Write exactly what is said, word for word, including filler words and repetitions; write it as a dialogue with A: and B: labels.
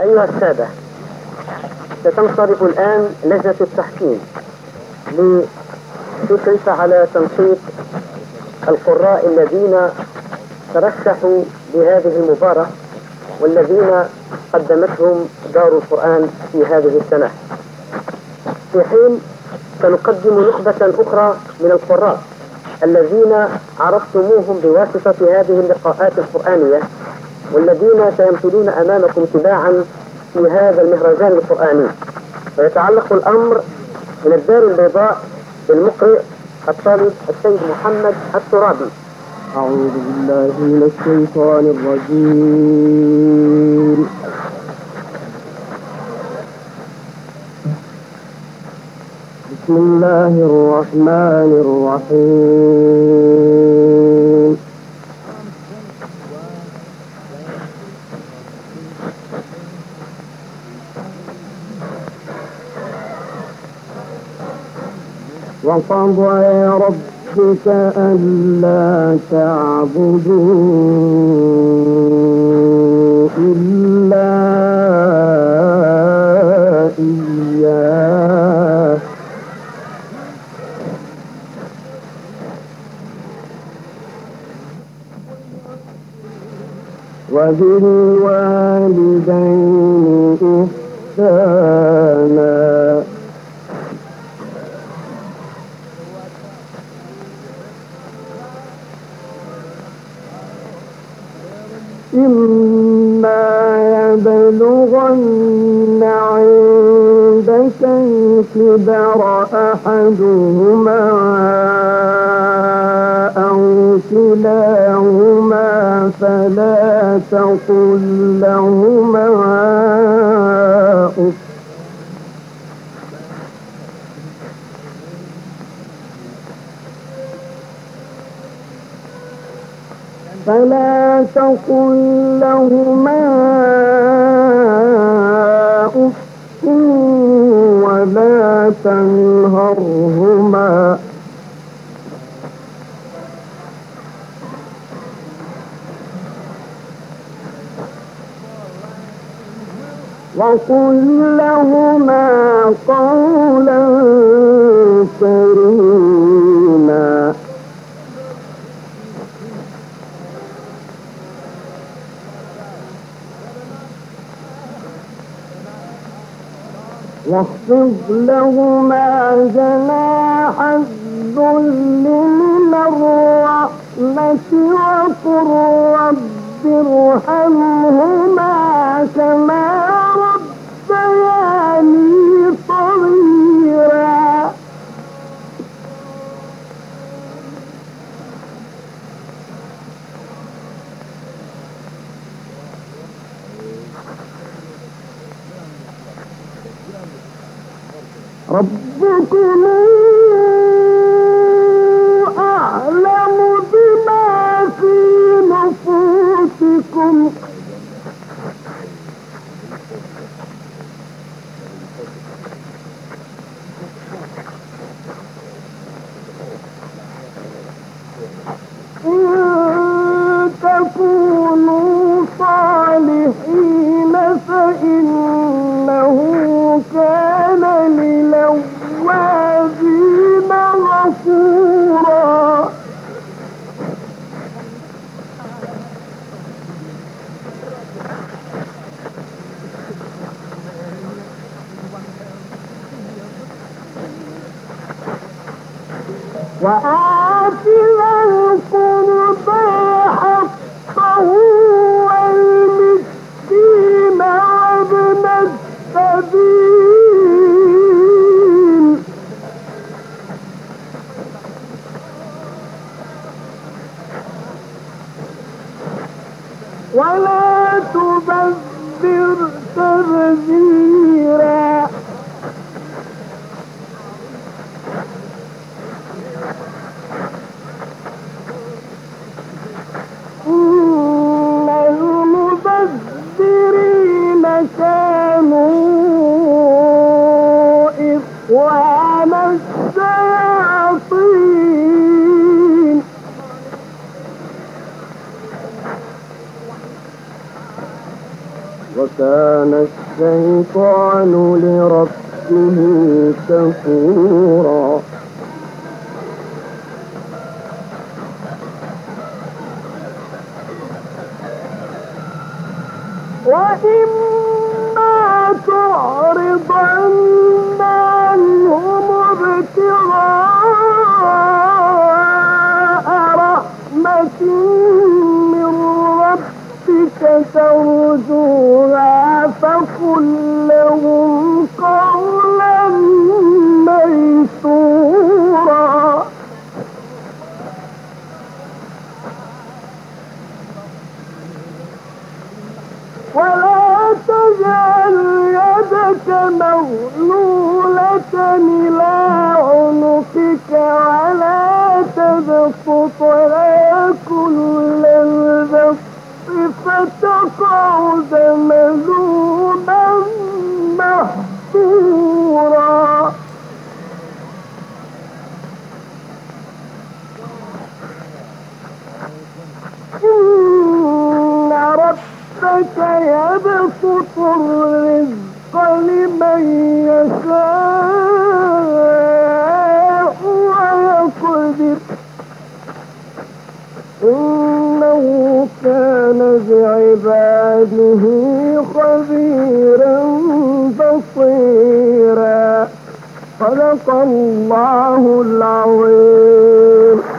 A: أيها السادة، ستنصرف الآن لجنة التحكيم لتشرف على تنشيط القراء الذين ترشحوا لهذه المباراة والذين قدمتهم دار القرآن في هذه السنة، في حين سنقدم نخبة أخرى من القراء الذين عرفتموهم بواسطة هذه اللقاءات القرآنية والذين سيمثلون أمامكم تباعا في هذا المهرجان القرآني. ويتعلق الأمر من الدار البيضاء بالمقرئ الطالب السيد محمد الترابي.
B: أعوذ بالله من الشيطان الرجيم. بسم الله الرحمن الرحيم. وقضى ربك ألا تعبدوا إلا إياه وبالوالدين إحسانا إما يبلغن عندك الكبر أحدهما أو كلاهما فلا تقل لهما أف فلا تقل لهما أف ولا تنهرهما وقل لهما قولا كريما واخفض لهما جناح الذل من الرحمة وقل رب ارحمهما كما ربياني صغيرا ربكم أعلم بما في نفوسكم إن تكونوا صالحين فإنه كان للأوابين غفورا وآت ذا القربى حقه والمسكين وابن السبيل ولا تبذر تبذيرا إن وكان الشيطان لربه كفورا. وإما تعرضن عنهم ابتغاء رحمة من ربك ترجوها فقل لهم قولا ميسورا. ولا تجعل يدك مغلولة إلى عنقك ولا تبسطها كل البسط فتقعد مذموما محسورا. إن ربك يبسط الرزق لمن يشاء ويقدر إنه كان بعباده خبيرا بصيرا. صدق الله العظيم.